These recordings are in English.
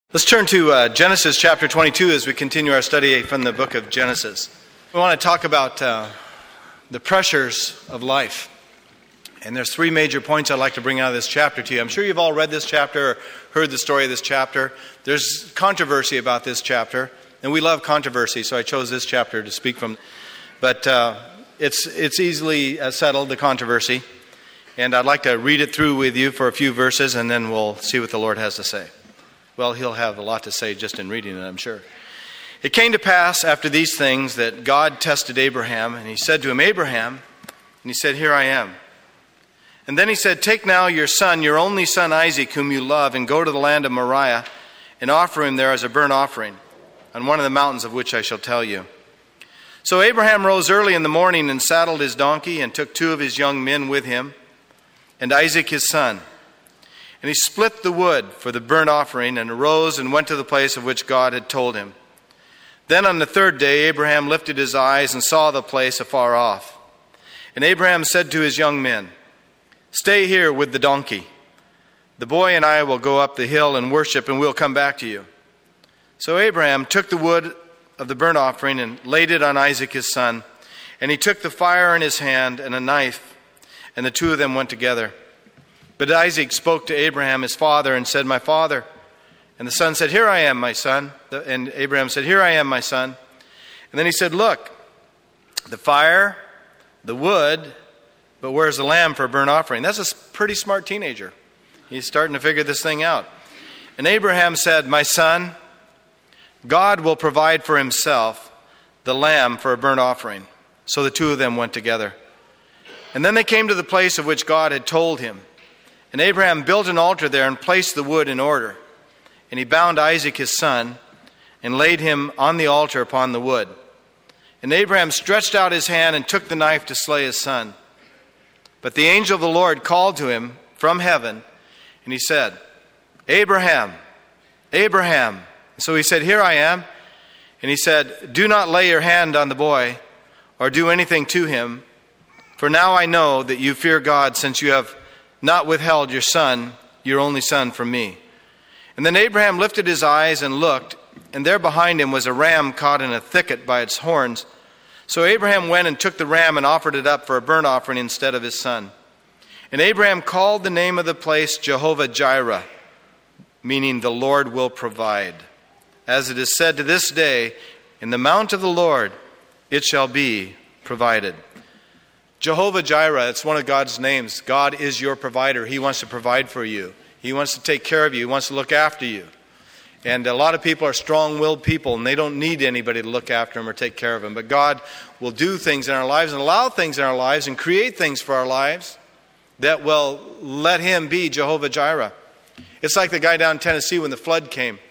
Let's turn to Genesis chapter 22 as we continue our study from the book of Genesis. We want to talk about the pressures of life. And there's three major points I'd like to bring out of this chapter to you. I'm sure you've all read this chapter or heard the story of this chapter. There's controversy about this chapter, and we love controversy, so I chose this chapter to speak from. But it's easily settled, the controversy. And I'd like to read it through with you for a few verses, and then we'll see what the Lord has to say. Well, he'll have a lot to say just in reading it, I'm sure. It came to pass after these things that God tested Abraham, and he said to him, Abraham, and he said, Here I am. And then he said, Take now your son, your only son Isaac, whom you love, and go to the land of Moriah, and offer him there as a burnt offering, on one of the mountains of which I shall tell you. So Abraham rose early in the morning and saddled his donkey, and took 2 of his young men with him, and Isaac his son. And he split the wood for the burnt offering, and arose and went to the place of which God had told him. Then on the 3rd day Abraham lifted his eyes and saw the place afar off. And Abraham said to his young men, Stay here with the donkey. The boy and I will go up the hill and worship, and we'll come back to you. So Abraham took the wood of the burnt offering and laid it on Isaac his son. And he took the fire in his hand and a knife, and the 2 of them went together. But Isaac spoke to Abraham his father and said, My father. And the son said, Here I am, my son. And Abraham said, Here I am, my son. And then he said, Look, the fire, the wood, but where's the lamb for a burnt offering? That's a pretty smart teenager. He's starting to figure this thing out. And Abraham said, My son, God will provide for himself the lamb for a burnt offering. So the 2 of them went together. And then they came to the place of which God had told him. And Abraham built an altar there and placed the wood in order. And he bound Isaac his son and laid him on the altar upon the wood. And Abraham stretched out his hand and took the knife to slay his son. But the angel of the Lord called to him from heaven, and he said, Abraham, Abraham. And so he said, Here I am. And he said, Do not lay your hand on the boy or do anything to him, for now I know that you fear God, since you have not withheld your son, your only son, from me. And then Abraham lifted his eyes and looked, and there behind him was a ram caught in a thicket by its horns. So Abraham went and took the ram and offered it up for a burnt offering instead of his son. And Abraham called the name of the place Jehovah-Jireh, meaning the Lord will provide. As it is said to this day, In the mount of the Lord it shall be provided. Jehovah-Jireh, it's one of God's names. God is your provider. He wants to provide for you. He wants to take care of you. He wants to look after you. And a lot of people are strong-willed people, and they don't need anybody to look after them or take care of them. But God will do things in our lives and allow things in our lives and create things for our lives that will let Him be Jehovah-Jireh. It's like the guy down in Tennessee when the flood came.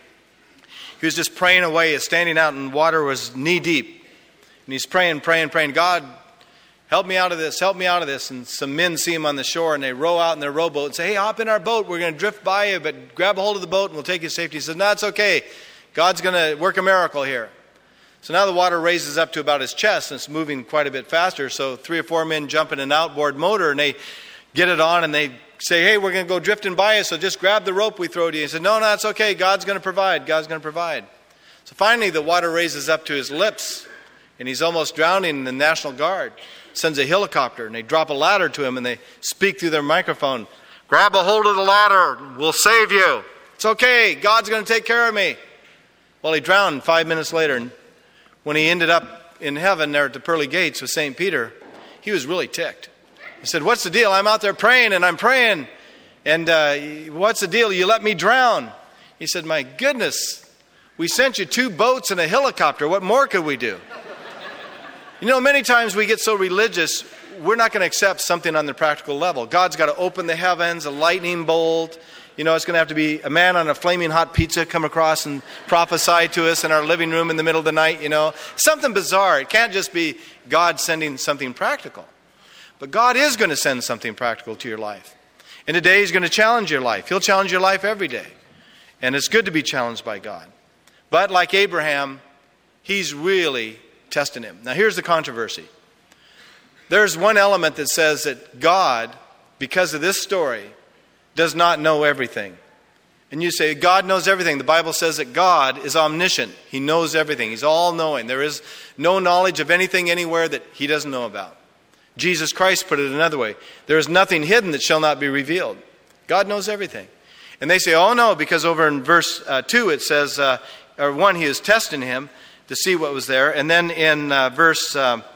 He was just praying away. He was standing out, and water was knee-deep. And he's praying, God, help me out of this, help me out of this. And some men see him on the shore, and they row out in their rowboat and say, Hey, hop in our boat. We're going to drift by you, but grab a hold of the boat and we'll take you to safety. He says, No, it's okay. God's going to work a miracle here. So now the water raises up to about his chest, and it's moving quite a bit faster. So 3 or 4 men jump in an outboard motor, and they get it on, and they say, Hey, we're going to go drifting by you, so just grab the rope we throw to you. He said, No, it's okay. God's going to provide. God's going to provide. So finally the water raises up to his lips, and he's almost drowning, and the National Guard sends a helicopter, and they drop a ladder to him, and they speak through their microphone. Grab a hold of the ladder. We'll save you. It's okay. God's going to take care of me. Well, he drowned 5 minutes later, and when he ended up in heaven there at the pearly gates with St. Peter, he was really ticked. He said, What's the deal? I'm out there praying, and I'm praying, and what's the deal? You let me drown. He said, My goodness, we sent you 2 boats and a helicopter. What more could we do? You know, many times we get so religious, we're not going to accept something on the practical level. God's got to open the heavens, a lightning bolt. You know, it's going to have to be a man on a flaming hot pizza come across and prophesy to us in our living room in the middle of the night, you know. Something bizarre. It can't just be God sending something practical. But God is going to send something practical to your life. And today He's going to challenge your life. He'll challenge your life every day. And it's good to be challenged by God. But like Abraham, He's really testing him. Now here's the controversy. There's one element that says that God, because of this story, does not know everything. And you say, God knows everything. The Bible says that God is omniscient. He knows everything. He's all-knowing. There is no knowledge of anything anywhere that he doesn't know about. Jesus Christ put it another way. There is nothing hidden that shall not be revealed. God knows everything. And they say, oh no, because over in verse 2 it says, or 1, he is testing him to see what was there. And then in verse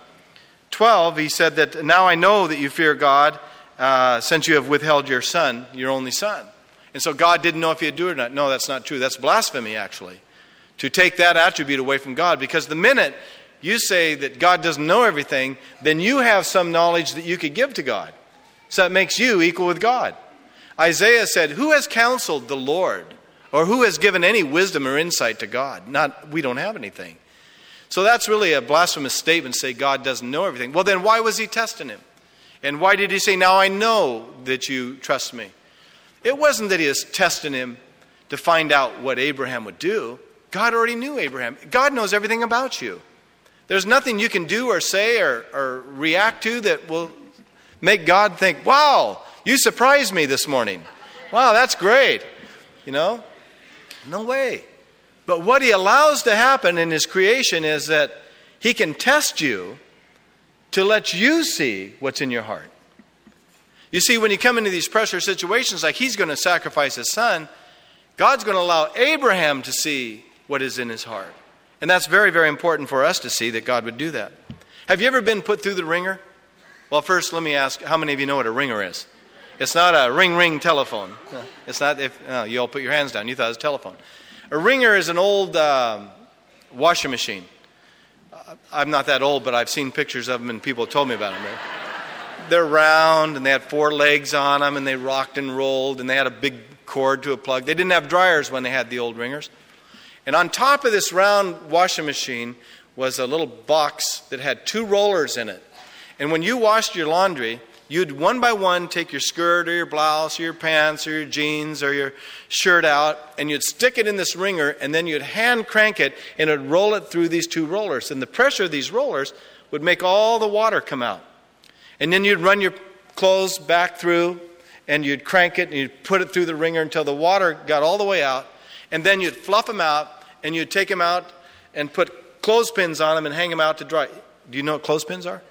12, he said that, now I know that you fear God, since you have withheld your son, your only son. And so God didn't know if he'd do it or not. No, that's not true. That's blasphemy, actually, to take that attribute away from God. Because the minute you say that God doesn't know everything, then you have some knowledge that you could give to God. So that makes you equal with God. Isaiah said, who has counseled the Lord? Or who has given any wisdom or insight to God? We don't have anything. So that's really a blasphemous statement to say God doesn't know everything. Well, then why was he testing him? And why did he say, now I know that you trust me? It wasn't that he was testing him to find out what Abraham would do. God already knew Abraham. God knows everything about you. There's nothing you can do or say or react to that will make God think, wow, you surprised me this morning. Wow, that's great. You know? No way. But what he allows to happen in his creation is that he can test you to let you see what's in your heart. You see, when you come into these pressure situations, like he's going to sacrifice his son, God's going to allow Abraham to see what is in his heart. And that's very, very important for us to see that God would do that. Have you ever been put through the ringer? Well, first, let me ask, how many of you know what a ringer is? It's not a ring telephone. It's not, you all put your hands down. You thought it was a telephone. A ringer is an old washing machine. I'm not that old, but I've seen pictures of them and people told me about them. They're round and they had 4 legs on them and they rocked and rolled and they had a big cord to a plug. They didn't have dryers when they had the old ringers. And on top of this round washing machine was a little box that had 2 rollers in it. And when you washed your laundry, you'd one by one take your skirt or your blouse or your pants or your jeans or your shirt out and you'd stick it in this wringer and then you'd hand crank it and it'd roll it through these 2 rollers. And the pressure of these rollers would make all the water come out. And then you'd run your clothes back through and you'd crank it and you'd put it through the wringer until the water got all the way out. And then you'd fluff them out and you'd take them out and put clothespins on them and hang them out to dry. Do you know what clothespins are?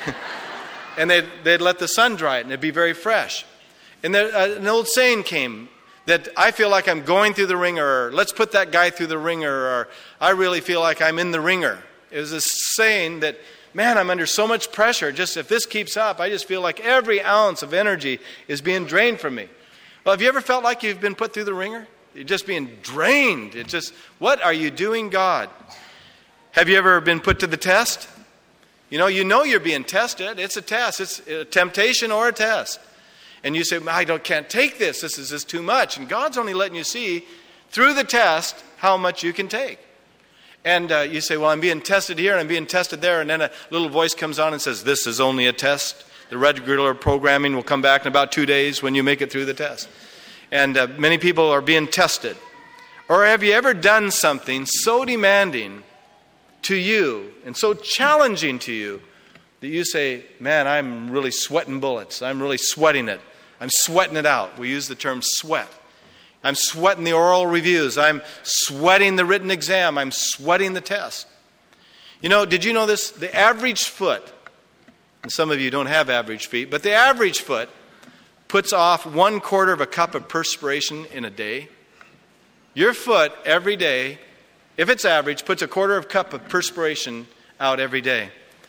And they'd let the sun dry it and it'd be very fresh. And an old saying came that I feel like I'm going through the wringer, or let's put that guy through the wringer, or I really feel like I'm in the wringer. It was this saying that, man, I'm under so much pressure. Just if this keeps up, I just feel like every ounce of energy is being drained from me. Well, have you ever felt like you've been put through the wringer? You're just being drained. It's just, what are you doing, God? Have you ever been put to the test? You know you're being tested. It's a test. It's a temptation or a test. And you say, I can't take this. This is just too much. And God's only letting you see through the test how much you can take. And you say, well, I'm being tested here and I'm being tested there. And then a little voice comes on and says, this is only a test. The regular programming will come back in about 2 days when you make it through the test. And many people are being tested. Or have you ever done something so demanding to you and so challenging to you that you say, man, I'm really sweating bullets. I'm really sweating it. I'm sweating it out. We use the term sweat. I'm sweating the oral reviews. I'm sweating the written exam. I'm sweating the test. You know, did you know this? The average foot, and some of you don't have average feet, but the average foot puts off 1/4 of a cup of perspiration in a day. Your foot every day, if it's average, puts 1/4 of a cup of perspiration out every day.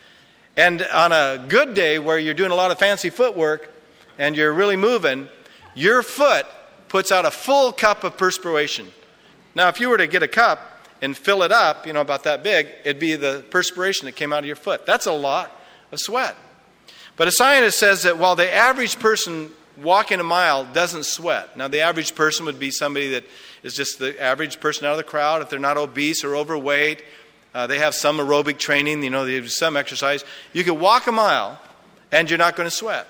And on a good day where you're doing a lot of fancy footwork and you're really moving, your foot puts out a full cup of perspiration. Now, if you were to get a cup and fill it up, about that big, it'd be the perspiration that came out of your foot. That's a lot of sweat. But a scientist says that while the average person walking a mile doesn't sweat. Now, the average person would be somebody that is just the average person out of the crowd. If they're not obese or overweight, they have some aerobic training, they do some exercise. You can walk a mile and you're not going to sweat.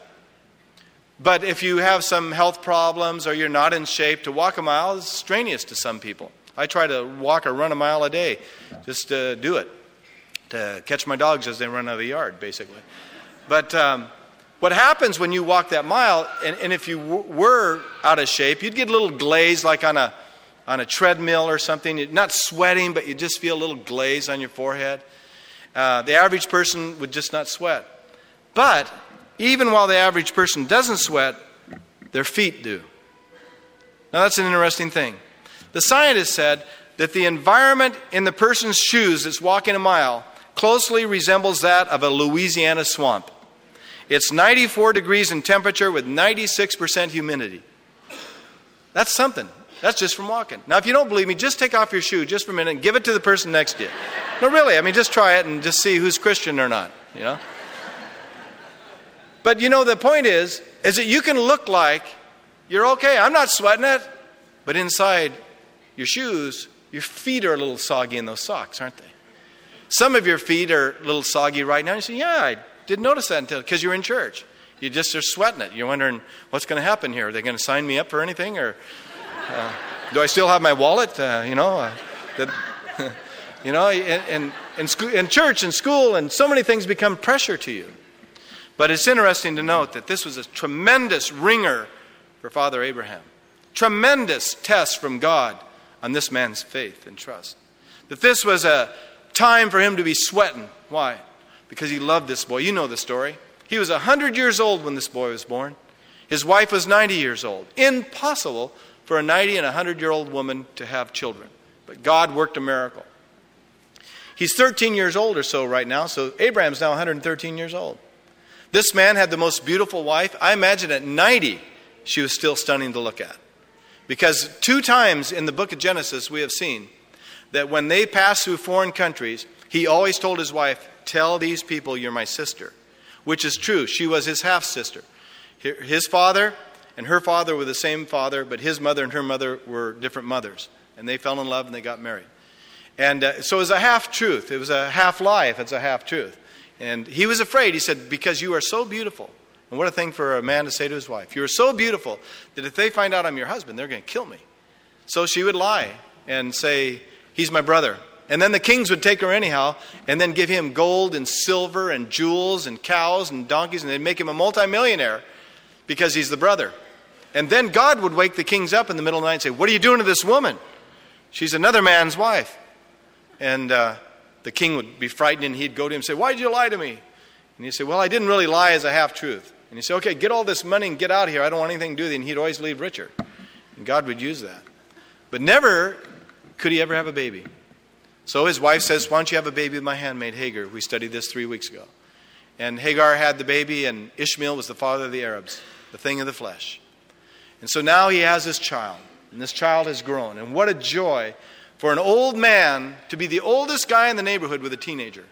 But if you have some health problems or you're not in shape, to walk a mile is strenuous to some people. I try to walk or run a mile a day just to do it, to catch my dogs as they run out of the yard, basically. But what happens when you walk that mile, and if you were out of shape, you'd get a little glaze like on a on a treadmill or something. You're not sweating, but you just feel a little glaze on your forehead. The average person would just not sweat. But even while the average person doesn't sweat, their feet do. Now that's an interesting thing. The scientists said that the environment in the person's shoes that's walking a mile closely resembles that of a Louisiana swamp. It's 94 degrees in temperature with 96% humidity. That's something. That's just from walking. Now, if you don't believe me, just take off your shoe just for a minute and give it to the person next to you. No, really. I mean, just try it and just see who's Christian or not, you know. But, you know, the point is that you can look like you're okay. I'm not sweating it. But inside your shoes, your feet are a little soggy in those socks, aren't they? Some of your feet are a little soggy right now. You say, yeah, I didn't notice that until because you're in church. You just are sweating it. You're wondering, what's going to happen here? Are they going to sign me up for anything? Or do I still have my wallet? In church and school and so many things become pressure to you. But it's interesting to note that this was a tremendous ringer for Father Abraham. Tremendous test from God on this man's faith and trust. That this was a time for him to be sweating. Why? Because he loved this boy. You know the story. He was 100 years old when this boy was born. His wife was 90 years old. Impossible for a 90 and 100-year-old woman to have children. But God worked a miracle. He's 13 years old or so right now, so Abraham's now 113 years old. This man had the most beautiful wife. I imagine at 90, she was still stunning to look at. Because 2 times in the book of Genesis we have seen that when they passed through foreign countries, he always told his wife, tell these people you're my sister. Which is true. She was his half-sister. His father and her father were the same father, but his mother and her mother were different mothers. And they fell in love and they got married. And so it was a half-truth. It was a half-lie if it's a half-truth. And he was afraid. He said, because you are so beautiful. And what a thing for a man to say to his wife. You are so beautiful that if they find out I'm your husband, they're going to kill me. So she would lie and say, he's my brother. And then the kings would take her anyhow and then give him gold and silver and jewels and cows and donkeys, and they'd make him a multimillionaire because he's the brother. And then God would wake the kings up in the middle of the night and say, what are you doing to this woman? She's another man's wife. And the king would be frightened, and he'd go to him and say, why did you lie to me? And he'd say, well, I didn't really lie as a half-truth. And he'd say, okay, get all this money and get out of here. I don't want anything to do with it. And he'd always leave richer. And God would use that. But never could he ever have a baby. So his wife says, why don't you have a baby with my handmaid Hagar? We studied this 3 weeks ago. And Hagar had the baby, and Ishmael was the father of the Arabs, the thing of the flesh. And so now he has this child, and this child has grown. And what a joy for an old man to be the oldest guy in the neighborhood with a teenager.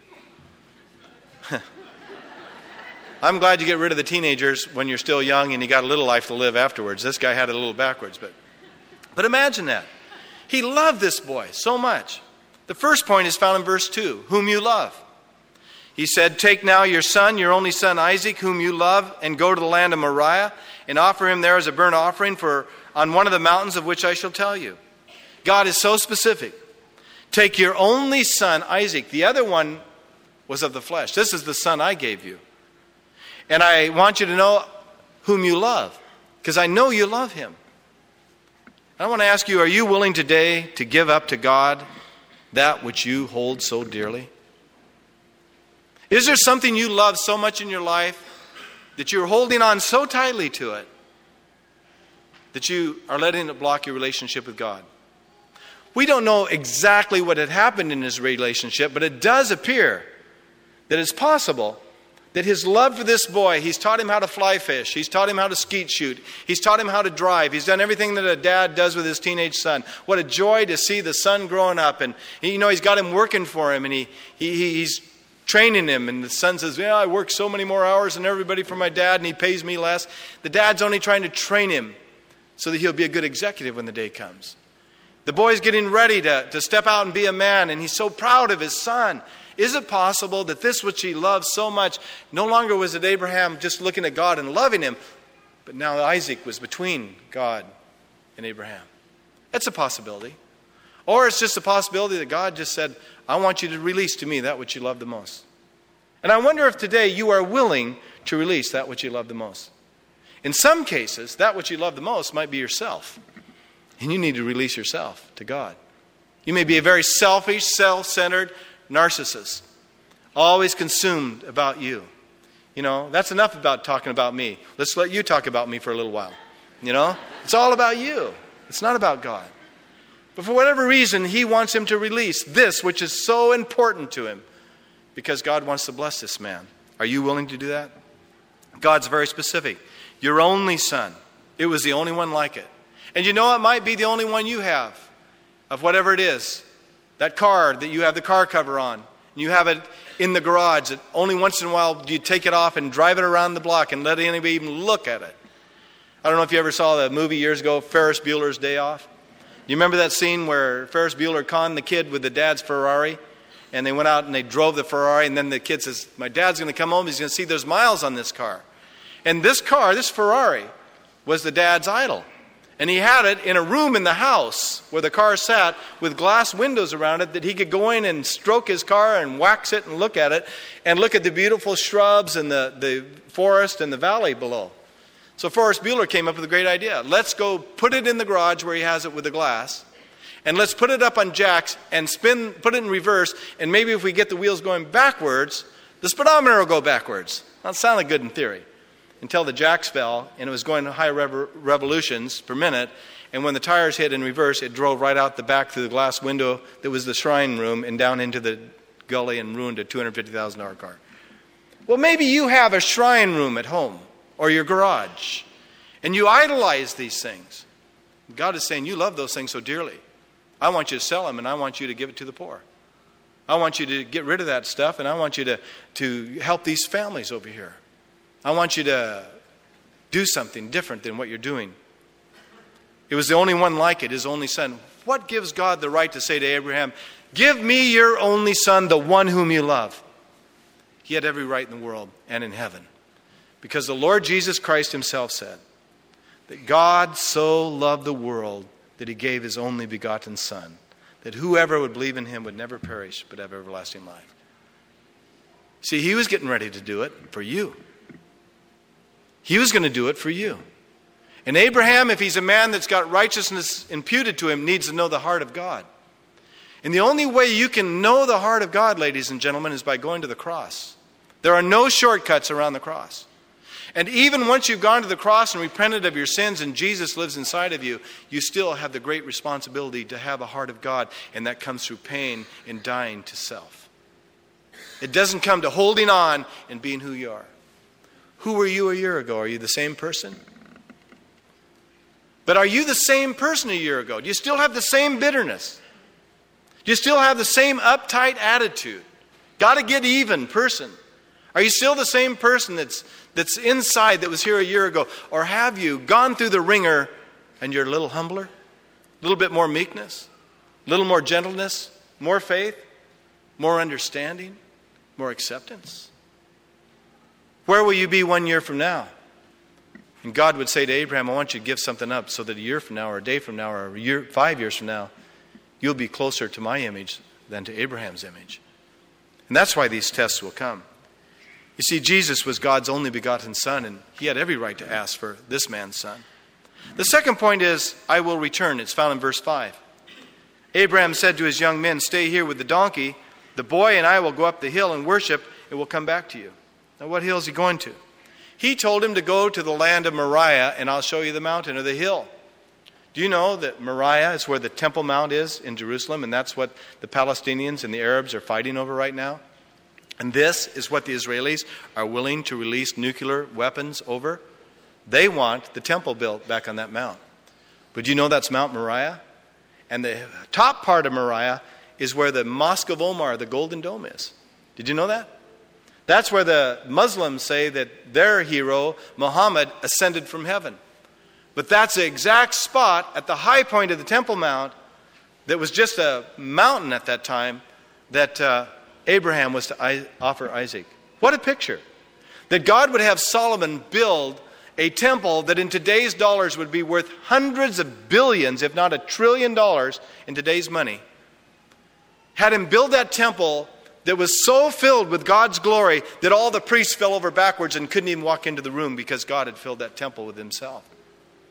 I'm glad you get rid of the teenagers when you're still young and you got a little life to live afterwards. This guy had it a little backwards. But imagine that. He loved this boy so much. The first point is found in verse 2, whom you love. He said, take now your son, your only son Isaac, whom you love, and go to the land of Moriah, and offer him there as a burnt offering on one of the mountains of which I shall tell you. God is so specific. Take your only son Isaac. The other one was of the flesh. This is the son I gave you. And I want you to know whom you love, because I know you love him. I want to ask you, are you willing today to give up to God that which you hold so dearly? Is there something you love so much in your life that you're holding on so tightly to it that you are letting it block your relationship with God? We don't know exactly what had happened in his relationship, but it does appear that it's possible that his love for this boy, he's taught him how to fly fish, he's taught him how to skeet shoot, he's taught him how to drive, he's done everything that a dad does with his teenage son. What a joy to see the son growing up, and he's got him working for him, and he's training him, and the son says, I work so many more hours than everybody for my dad, and he pays me less. The dad's only trying to train him so that he'll be a good executive when the day comes. The boy's getting ready to step out and be a man, and he's so proud of his son. Is it possible that this which he loved so much, no longer was it Abraham just looking at God and loving him, but now Isaac was between God and Abraham? That's a possibility. Or it's just a possibility that God just said, I want you to release to me that which you love the most. And I wonder if today you are willing to release that which you love the most. In some cases, that which you love the most might be yourself. And you need to release yourself to God. You may be a very selfish, self-centered narcissist, always consumed about you. You know, that's enough about talking about me. Let's let you talk about me for a little while. You know, it's all about you. It's not about God. But for whatever reason, he wants him to release this, which is so important to him, because God wants to bless this man. Are you willing to do that? God's very specific. Your only son. It was the only one like it. And you know, it might be the only one you have of whatever it is. That car that you have the car cover on. You have it in the garage. That only once in a while you take it off and drive it around the block and let anybody even look at it. I don't know if you ever saw the movie years ago, Ferris Bueller's Day Off. You remember that scene where Ferris Bueller conned the kid with the dad's Ferrari? And they went out and they drove the Ferrari, and then the kid says, my dad's going to come home, he's going to see there's miles on this car. And this car, this Ferrari, was the dad's idol. And he had it in a room in the house where the car sat with glass windows around it that he could go in and stroke his car and wax it and look at it and look at the beautiful shrubs and the forest and the valley below. So Ferris Bueller came up with a great idea. Let's go put it in the garage where he has it with the glass, and let's put it up on jacks and put it in reverse, and maybe if we get the wheels going backwards, the speedometer will go backwards. That sounded good in theory, until the jacks fell, and it was going to high revolutions per minute, and when the tires hit in reverse, it drove right out the back through the glass window that was the shrine room and down into the gully and ruined a $250,000 car. Well, maybe you have a shrine room at home or your garage, and you idolize these things. God is saying, you love those things so dearly. I want you to sell them, and I want you to give it to the poor. I want you to get rid of that stuff, and I want you to help these families over here. I want you to do something different than what you're doing. It was the only one like it, his only son. What gives God the right to say to Abraham, give me your only son, the one whom you love? He had every right in the world and in heaven. Because the Lord Jesus Christ himself said that God so loved the world that he gave his only begotten Son, that whoever would believe in him would never perish but have everlasting life. See, he was getting ready to do it for you. He was going to do it for you. And Abraham, if he's a man that's got righteousness imputed to him, needs to know the heart of God. And the only way you can know the heart of God, ladies and gentlemen, is by going to the cross. There are no shortcuts around the cross. And even once you've gone to the cross and repented of your sins and Jesus lives inside of you, you still have the great responsibility to have a heart of God, and that comes through pain and dying to self. It doesn't come to holding on and being who you are. Who were you a year ago? Are you the same person? But are you the same person a year ago? Do you still have the same bitterness? Do you still have the same uptight attitude? Got to get even person? Are you still the same person that's inside that was here a year ago? Or have you gone through the ringer and you're a little humbler? A little bit more meekness? A little more gentleness? More faith? More understanding? More acceptance? Where will you be 1 year from now? And God would say to Abraham, I want you to give something up so that a year from now or a day from now or 5 years from now, you'll be closer to my image than to Abraham's image. And that's why these tests will come. You see, Jesus was God's only begotten Son, and he had every right to ask for this man's son. The second point is, I will return. It's found in verse 5. Abraham said to his young men, stay here with the donkey. The boy and I will go up the hill and worship, and we'll come back to you. Now, what hill is he going to? He told him to go to the land of Moriah, and I'll show you the mountain or the hill. Do you know that Moriah is where the Temple Mount is in Jerusalem, and that's what the Palestinians and the Arabs are fighting over right now? And this is what the Israelis are willing to release nuclear weapons over. They want the temple built back on that mount. But do you know that's Mount Moriah? And the top part of Moriah is where the Mosque of Omar, the Golden Dome, is. Did you know that? That's where the Muslims say that their hero, Muhammad, ascended from heaven. But that's the exact spot at the high point of the Temple Mount that was just a mountain at that time that Abraham was to offer Isaac. What a picture. That God would have Solomon build a temple that in today's dollars would be worth hundreds of billions, if not $1 trillion in today's money. Had him build that temple that was so filled with God's glory that all the priests fell over backwards and couldn't even walk into the room because God had filled that temple with himself.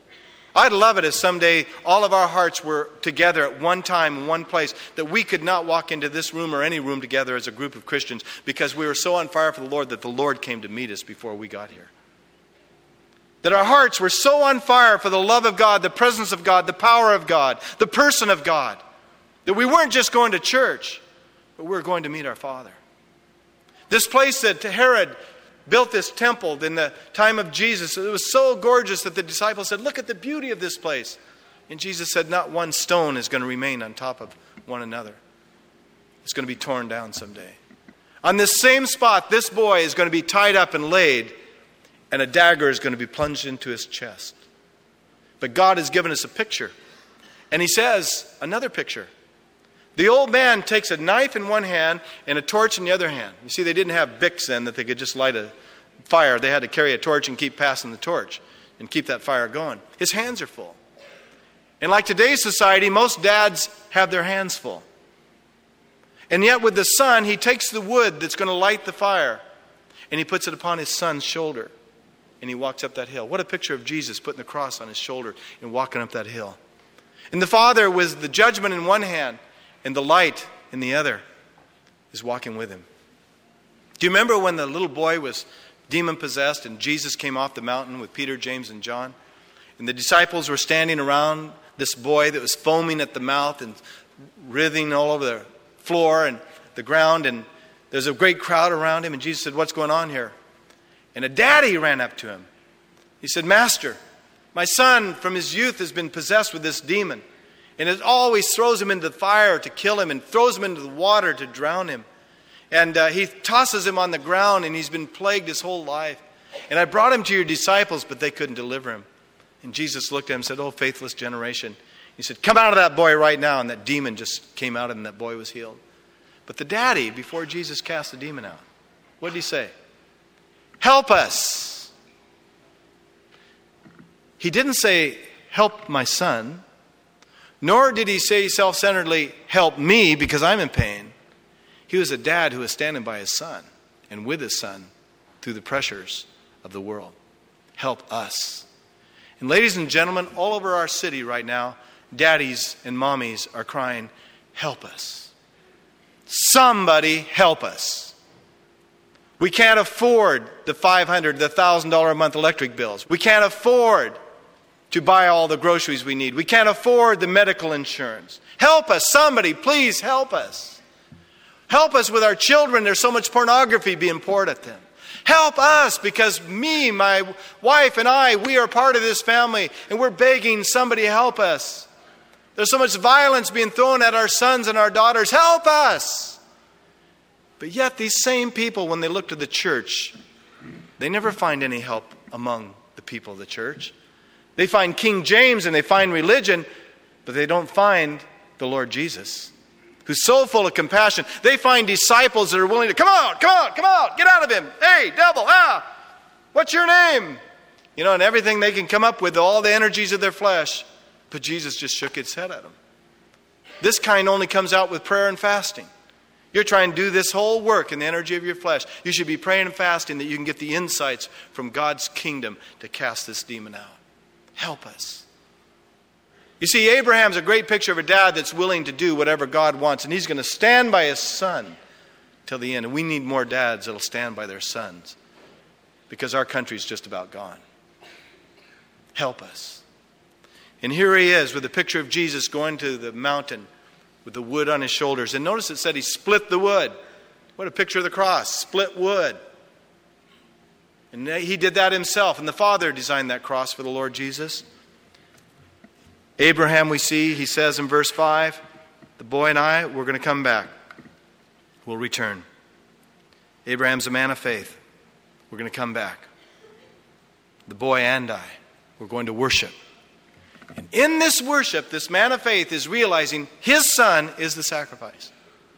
I'd love it if someday all of our hearts were together at one time in one place, that we could not walk into this room or any room together as a group of Christians because we were so on fire for the Lord that the Lord came to meet us before we got here. That our hearts were so on fire for the love of God, the presence of God, the power of God, the person of God, that we weren't just going to church, but we were going to meet our Father. This place that Herod built this temple in the time of Jesus, it was so gorgeous that the disciples said, "Look at the beauty of this place." And Jesus said, not one stone is going to remain on top of one another. It's going to be torn down someday. On this same spot, this boy is going to be tied up and laid, and a dagger is going to be plunged into his chest. But God has given us a picture. And he says, another picture. The old man takes a knife in one hand and a torch in the other hand. You see, they didn't have Bics then that they could just light a fire. They had to carry a torch and keep passing the torch and keep that fire going. His hands are full. And like today's society, most dads have their hands full. And yet with the son, he takes the wood that's going to light the fire and he puts it upon his son's shoulder. And he walks up that hill. What a picture of Jesus putting the cross on his shoulder and walking up that hill. And the father, with the judgment in one hand and the light in the other, is walking with him. Do you remember when the little boy was demon-possessed and Jesus came off the mountain with Peter, James, and John? And the disciples were standing around this boy that was foaming at the mouth and writhing all over the floor and the ground. And there's a great crowd around him. And Jesus said, "What's going on here?" And a daddy ran up to him. He said, "Master, my son from his youth has been possessed with this demon. And it always throws him into the fire to kill him and throws him into the water to drown him. And he tosses him on the ground and he's been plagued his whole life. And I brought him to your disciples, but they couldn't deliver him." And Jesus looked at him and said, "Oh, faithless generation." He said, "Come out of that boy right now." And that demon just came out and that boy was healed. But the daddy, before Jesus cast the demon out, what did he say? "Help us." He didn't say, "Help my son." Nor did he say self-centeredly, "Help me because I'm in pain." He was a dad who was standing by his son and with his son through the pressures of the world. Help us. And ladies and gentlemen, all over our city right now, daddies and mommies are crying, "Help us. Somebody help us. We can't afford the $500, the $1,000 a month electric bills. We can't afford to buy all the groceries we need. We can't afford the medical insurance. Help us. Somebody, please help us. Help us with our children. There's so much pornography being poured at them. Help us because me, my wife, and I, we are part of this family and we're begging somebody help us. There's so much violence being thrown at our sons and our daughters. Help us." But yet these same people, when they look to the church, they never find any help among the people of the church. They find King James and they find religion, but they don't find the Lord Jesus, who's so full of compassion. They find disciples that are willing to, come out, get out of him. Hey, devil, what's your name? And everything they can come up with, all the energies of their flesh. But Jesus just shook his head at them. This kind only comes out with prayer and fasting. You're trying to do this whole work in the energy of your flesh. You should be praying and fasting that you can get the insights from God's kingdom to cast this demon out. Help us. You see, Abraham's a great picture of a dad that's willing to do whatever God wants. And he's going to stand by his son till the end. And we need more dads that'll stand by their sons. Because our country's just about gone. Help us. And here he is with a picture of Jesus going to the mountain with the wood on his shoulders. And notice it said he split the wood. What a picture of the cross. Split wood. And he did that himself. And the Father designed that cross for the Lord Jesus. Abraham, we see, he says in verse 5, the boy and I, we're going to come back. We'll return. Abraham's a man of faith. We're going to come back. The boy and I, we're going to worship. And in this worship, this man of faith is realizing his son is the sacrifice.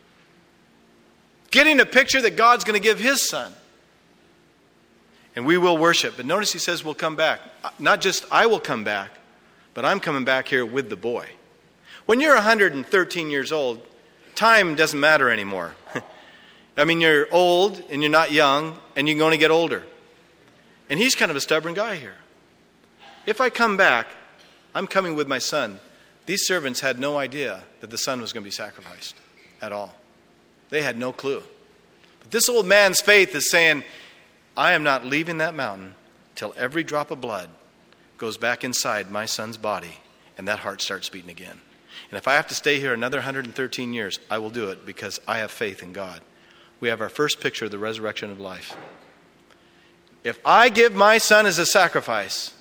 Getting a picture that God's going to give his son. And we will worship. But notice he says we'll come back. Not just I will come back, but I'm coming back here with the boy. When you're 113 years old, time doesn't matter anymore. I mean, you're old and you're not young and you're going to get older. And he's kind of a stubborn guy here. If I come back, I'm coming with my son. These servants had no idea that the son was going to be sacrificed at all. They had no clue. But this old man's faith is saying, I am not leaving that mountain till every drop of blood goes back inside my son's body and that heart starts beating again. And if I have to stay here another 113 years, I will do it because I have faith in God. We have our first picture of the resurrection of life. If I give my son as a sacrifice,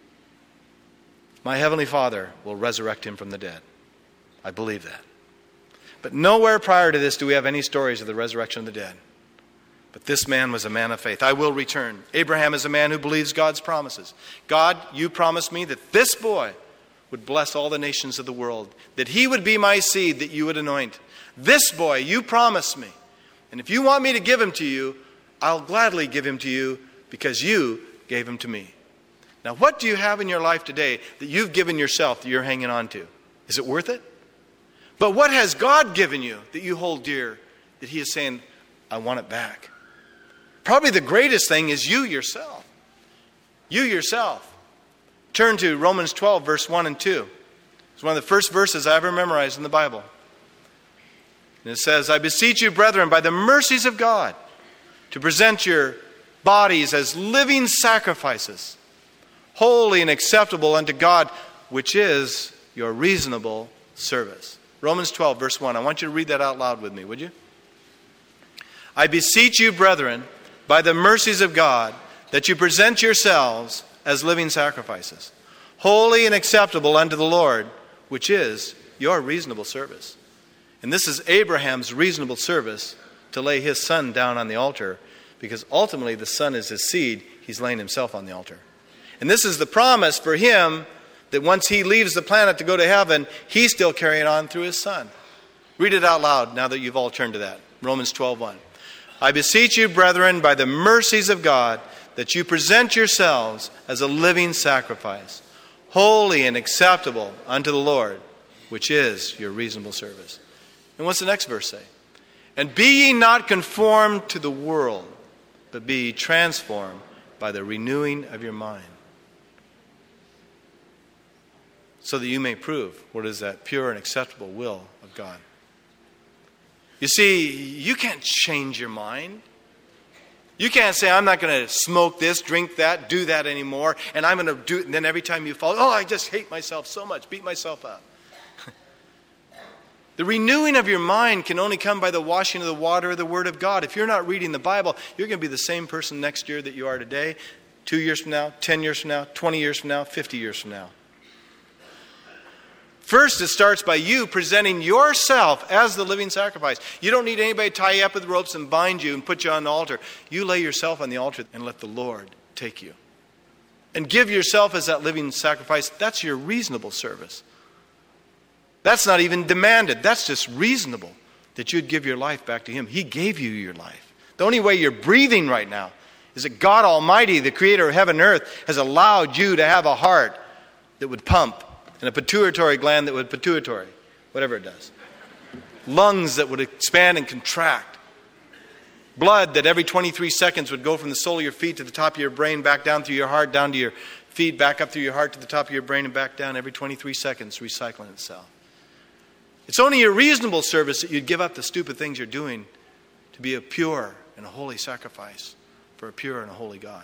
my heavenly Father will resurrect him from the dead. I believe that. But nowhere prior to this do we have any stories of the resurrection of the dead. But this man was a man of faith. I will return. Abraham is a man who believes God's promises. God, you promised me that this boy would bless all the nations of the world, that he would be my seed that you would anoint. This boy, you promised me. And if you want me to give him to you, I'll gladly give him to you because you gave him to me. Now, what do you have in your life today that you've given yourself that you're hanging on to? Is it worth it? But what has God given you that you hold dear that he is saying, I want it back? Probably the greatest thing is you yourself. You yourself. Turn to Romans 12, verse 1 and 2. It's one of the first verses I ever memorized in the Bible. And it says, I beseech you, brethren, by the mercies of God, to present your bodies as living sacrifices, holy and acceptable unto God, which is your reasonable service. Romans 12, verse 1. I want you to read that out loud with me, would you? I beseech you, brethren, by the mercies of God, that you present yourselves as living sacrifices, holy and acceptable unto the Lord, which is your reasonable service. And this is Abraham's reasonable service to lay his son down on the altar, because ultimately the son is his seed. He's laying himself on the altar. And this is the promise for him that once he leaves the planet to go to heaven, he's still carrying on through his son. Read it out loud now that you've all turned to that. Romans 12:1. I beseech you, brethren, by the mercies of God, that you present yourselves as a living sacrifice, holy and acceptable unto the Lord, which is your reasonable service. And what's the next verse say? And be ye not conformed to the world, but be ye transformed by the renewing of your mind, so that you may prove what is that pure and acceptable will of God. You see, you can't change your mind. You can't say, I'm not going to smoke this, drink that, do that anymore, and I'm going to do it, and then every time you fall, I just hate myself so much, beat myself up. The renewing of your mind can only come by the washing of the water of the Word of God. If you're not reading the Bible, you're going to be the same person next year that you are today, 2 years from now, 10 years from now, 20 years from now, 50 years from now. First, it starts by you presenting yourself as the living sacrifice. You don't need anybody to tie you up with ropes and bind you and put you on the altar. You lay yourself on the altar and let the Lord take you. And give yourself as that living sacrifice. That's your reasonable service. That's not even demanded. That's just reasonable that you'd give your life back to Him. He gave you your life. The only way you're breathing right now is that God Almighty, the creator of heaven and earth, has allowed you to have a heart that would pump and a pituitary gland that would pituitary, whatever it does. Lungs that would expand and contract. Blood that every 23 seconds would go from the sole of your feet to the top of your brain, back down through your heart, down to your feet, back up through your heart to the top of your brain, and back down every 23 seconds, recycling itself. It's only a reasonable service that you'd give up the stupid things you're doing to be a pure and a holy sacrifice for a pure and a holy God.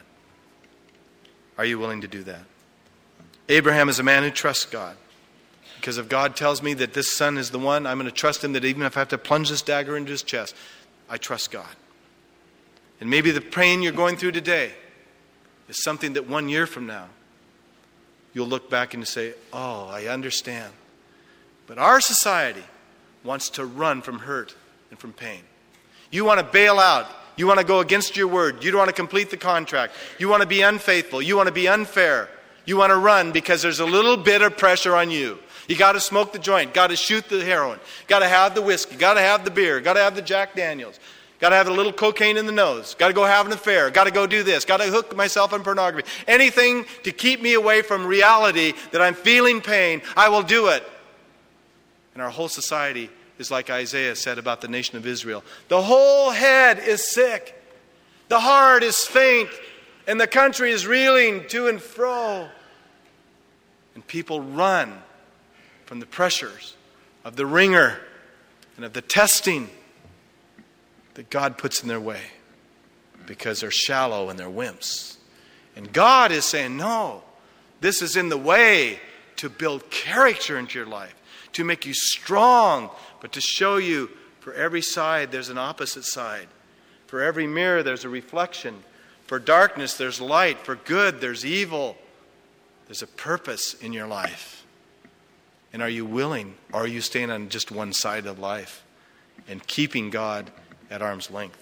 Are you willing to do that? Abraham is a man who trusts God. Because if God tells me that this son is the one, I'm going to trust him that even if I have to plunge this dagger into his chest, I trust God. And maybe the pain you're going through today is something that 1 year from now, you'll look back and say, oh, I understand. But our society wants to run from hurt and from pain. You want to bail out. You want to go against your word. You don't want to complete the contract. You want to be unfaithful. You want to be unfair. You want to run because there's a little bit of pressure on you. You got to smoke the joint. Got to shoot the heroin. Got to have the whiskey. Got to have the beer. Got to have the Jack Daniels. Got to have a little cocaine in the nose. Got to go have an affair. Got to go do this. Got to hook myself on pornography. Anything to keep me away from reality that I'm feeling pain, I will do it. And our whole society is like Isaiah said about the nation of Israel. The whole head is sick. The heart is faint. And the country is reeling to and fro. And people run from the pressures of the ringer and of the testing that God puts in their way because they're shallow and they're wimps. And God is saying, no, this is in the way to build character into your life, to make you strong, but to show you for every side there's an opposite side. For every mirror there's a reflection. For darkness there's light. For good there's evil. There's a purpose in your life. And are you willing, or are you staying on just one side of life and keeping God at arm's length?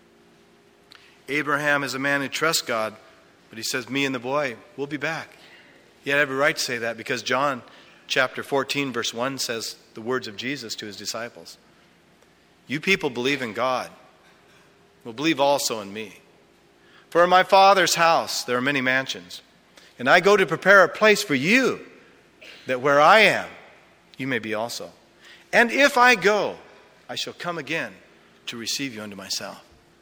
Abraham is a man who trusts God, but he says, me and the boy, we'll be back. He had every right to say that because John chapter 14 verse 1 says the words of Jesus to his disciples. You people believe in God, will believe also in me. For in my Father's house there are many mansions, and I go to prepare a place for you, that where I am, you may be also. And if I go, I shall come again to receive you unto myself.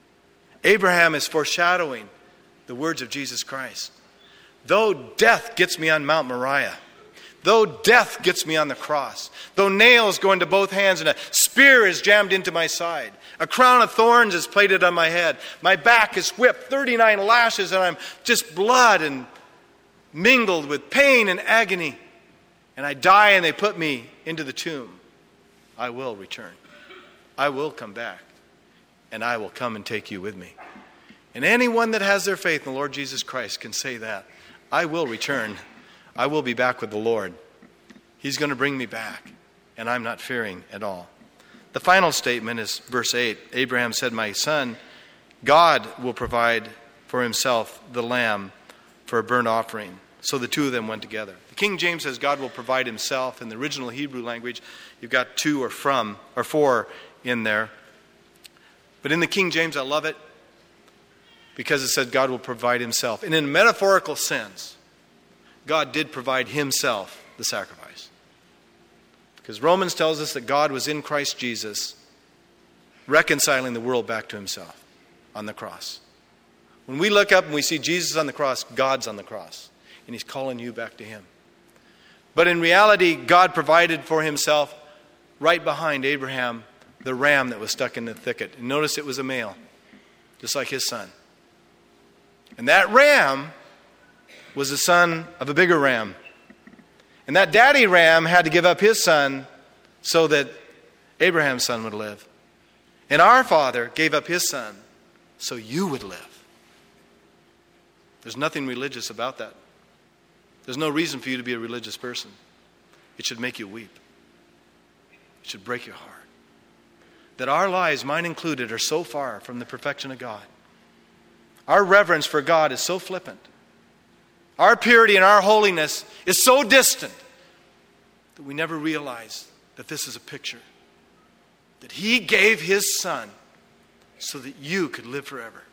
Abraham is foreshadowing the words of Jesus Christ. Though death gets me on Mount Moriah, though death gets me on the cross, though nails go into both hands and a spear is jammed into my side, a crown of thorns is plaited on my head, my back is whipped 39 lashes, and I'm just blood and mingled with pain and agony, and I die and they put me into the tomb, I will return. I will come back, and I will come and take you with me. And anyone that has their faith in the Lord Jesus Christ can say that. I will return. I will be back with the Lord. He's going to bring me back, and I'm not fearing at all. The final statement is verse 8. Abraham said, my son, God will provide for himself the lamb for a burnt offering. So the two of them went together. The King James says God will provide himself. In the original Hebrew language, you've got two or from or for in there. But in the King James, I love it because it said God will provide himself. And in a metaphorical sense, God did provide himself the sacrifice. Because Romans tells us that God was in Christ Jesus reconciling the world back to himself on the cross. When we look up and we see Jesus on the cross, God's on the cross. And he's calling you back to him. But in reality, God provided for himself right behind Abraham the ram that was stuck in the thicket. And notice it was a male, just like his son. And that ram was the son of a bigger ram. And that daddy ram had to give up his son so that Abraham's son would live. And our Father gave up his son so you would live. There's nothing religious about that. There's no reason for you to be a religious person. It should make you weep. It should break your heart. That our lives, mine included, are so far from the perfection of God. Our reverence for God is so flippant. Our purity and our holiness is so distant that we never realize that this is a picture. That he gave his son so that you could live forever.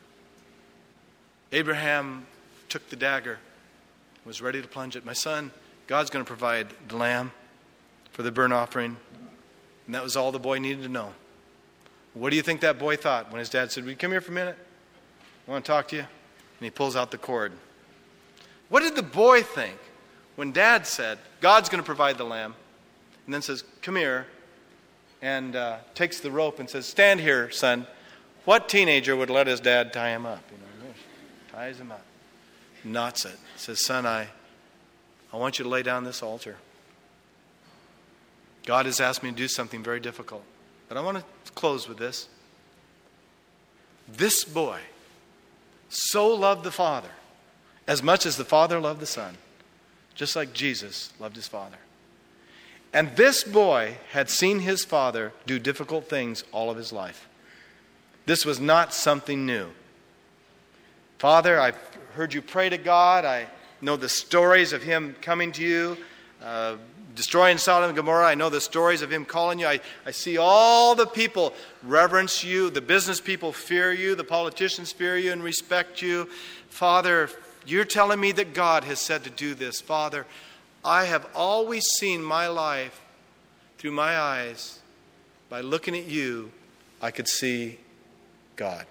Abraham took the dagger, was ready to plunge it. My son, God's going to provide the lamb for the burnt offering. And that was all the boy needed to know. What do you think that boy thought when his dad said, will you come here for a minute? I want to talk to you. And he pulls out the cord. What did the boy think when dad said, God's going to provide the lamb, and then says, come here, and takes the rope and says, stand here, son. What teenager would let his dad tie him up? Ties him up. Knots it. Says, son, I want you to lay down this altar. God has asked me to do something very difficult. But I want to close with this. This boy so loved the Father as much as the Father loved the Son, just like Jesus loved his Father. And this boy had seen his father do difficult things all of his life. This was not something new. Father, I've heard you pray to God. I know the stories of him coming to you, destroying Sodom and Gomorrah. I know the stories of him calling you. I see all the people reverence you. The business people fear you. The politicians fear you and respect you. Father, you're telling me that God has said to do this. Father, I have always seen my life through my eyes. By looking at you, I could see God.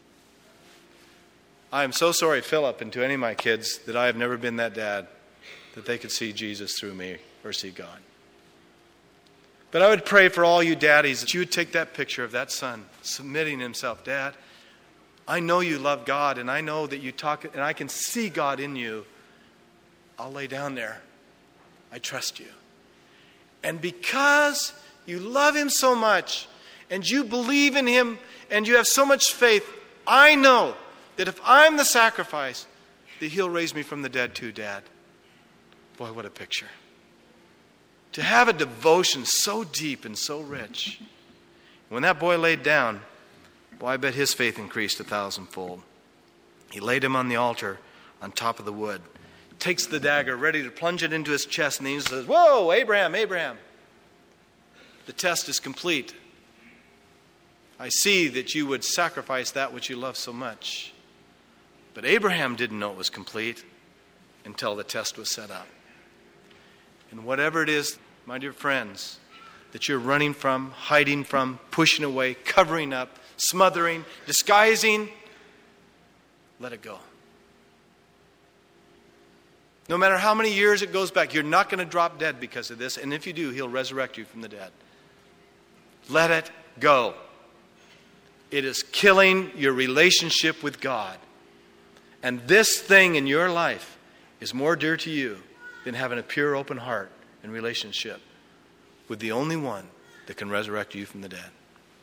I am so sorry, Philip, and to any of my kids, that I have never been that dad that they could see Jesus through me or see God. But I would pray for all you daddies that you would take that picture of that son submitting himself. Dad, I know you love God, and I know that you talk, and I can see God in you. I'll lay down there. I trust you. And because you love him so much, and you believe in him, and you have so much faith, I know that if I'm the sacrifice, that he'll raise me from the dead too, Dad. Boy, what a picture. To have a devotion so deep and so rich. When that boy laid down, boy, I bet his faith increased 1,000-fold. He laid him on the altar on top of the wood, takes the dagger, ready to plunge it into his chest, and he says, "Whoa, Abraham, Abraham. The test is complete. I see that you would sacrifice that which you love so much." But Abraham didn't know it was complete until the test was set up. And whatever it is, my dear friends, that you're running from, hiding from, pushing away, covering up, smothering, disguising, let it go. No matter how many years it goes back, you're not going to drop dead because of this. And if you do, he'll resurrect you from the dead. Let it go. It is killing your relationship with God. And this thing in your life is more dear to you than having a pure, open heart and relationship with the only one that can resurrect you from the dead.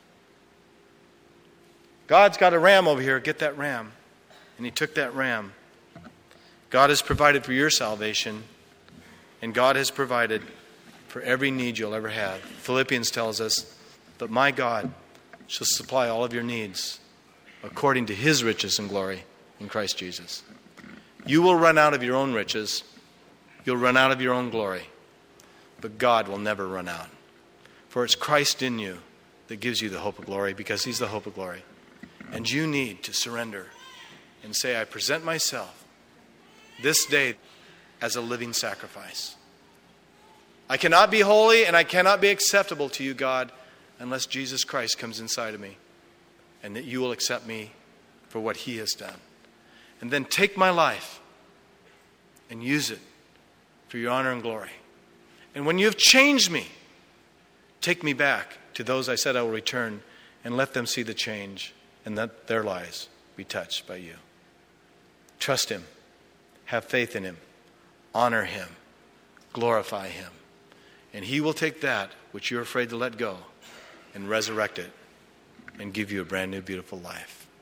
God's got a ram over here. Get that ram. And he took that ram. God has provided for your salvation, and God has provided for every need you'll ever have. Philippians tells us, "But my God shall supply all of your needs according to his riches and glory in Christ Jesus." You will run out of your own riches. You'll run out of your own glory. But God will never run out. For it's Christ in you that gives you the hope of glory, because he's the hope of glory. And you need to surrender and say, "I present myself this day as a living sacrifice. I cannot be holy and I cannot be acceptable to you, God, unless Jesus Christ comes inside of me, and that you will accept me for what he has done. And then take my life and use it for your honor and glory. And when you have changed me, take me back to those I said I will return, and let them see the change and let their lives be touched by you." Trust him. Have faith in him. Honor him. Glorify him. And he will take that which you're afraid to let go and resurrect it and give you a brand new, beautiful life.